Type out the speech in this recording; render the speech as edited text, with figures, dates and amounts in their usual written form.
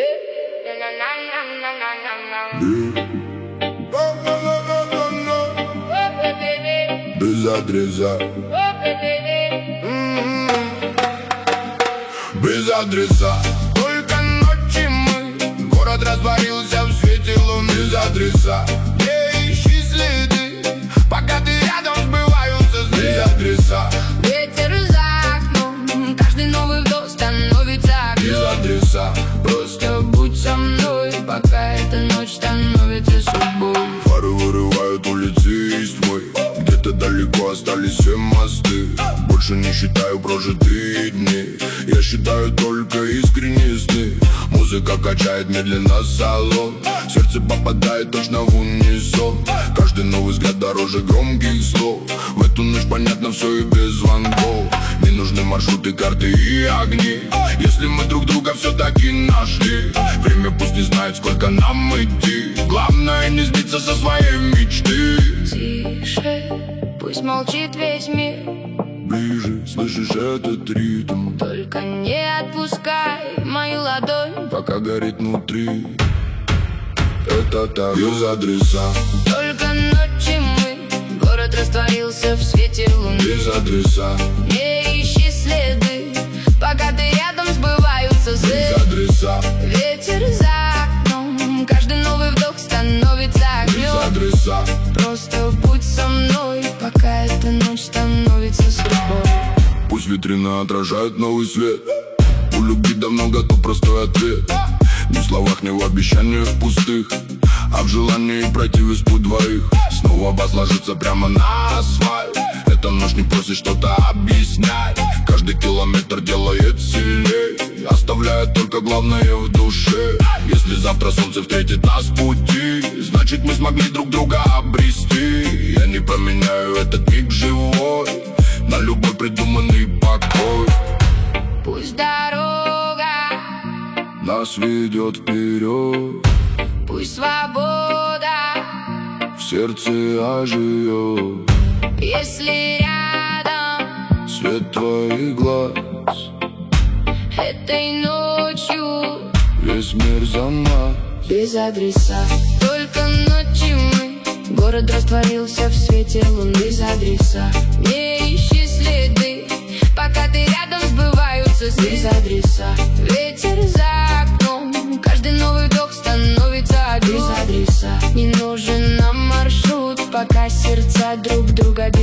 Без адреса. Без адреса. Только ночи мы. Город растворился в свете луны. Без адреса. Не ищи следы, пока ты рядом сбываются сны. Без адреса. Ветер за окном, каждый новый вдох становится огнем. Без адреса. Просто будь со мной, пока эта ночь становится судьбой. Фары вырывают улицы из тьмы. Где-то далеко остались все мосты. Больше не считаю прожитые дни. Я считаю только искренние сны. Музыка качает медленно салон. Сердце попадает точно в унисон. Каждый новый взгляд дороже громких слов. В эту ночь понятно все и без звонков. Не нужны маршруты, карты и огни, если мы друг друга все-таки нашли. Время пусть не знает, сколько нам идти. Главное не сбиться со своей мечты. Тише, пусть молчит весь мир. Ближе, слышишь этот ритм? Только не отпускай мою ладонь, пока горит внутри. Это так. Без адреса. Только ночи мы. Город растворился в свете луны. Без адреса. Не ищи следы, пока ты рядом сбываются сны. Без адреса. Ветер за окном, каждый новый вдох становится огнем. Без адреса. Просто будь со мной, пока эта ночь становится судьбой. Пусть витрина отражает новый свет. У любви давно готов простой ответ. Ни в словах, ни в обещаниях пустых, а в желании пройти весь путь двоих. Снова возложиться прямо на асфальт. Эта ночь не просит что-то объяснять. Каждый километр делает сильней, оставляя только главное в душе. Если завтра солнце встретит нас в пути, значит мы смогли друг друга обрести. Я не поменяю этот миг живой на любой придуманный покой. Пусть дорога нас ведет вперед, пусть свобода в сердце оживет. Если рядом свет твоих глаз, этой ночью весь мир за нас. Без адреса. Только ночи мы. Город растворился в свете луны. Без адреса. Не ищи следы, пока ты рядом сбываются сны. Без адреса. Ветер за окном, каждый новый вдох становится огнем. Без адреса. Не нужен нам маршрут, пока сердца друг друга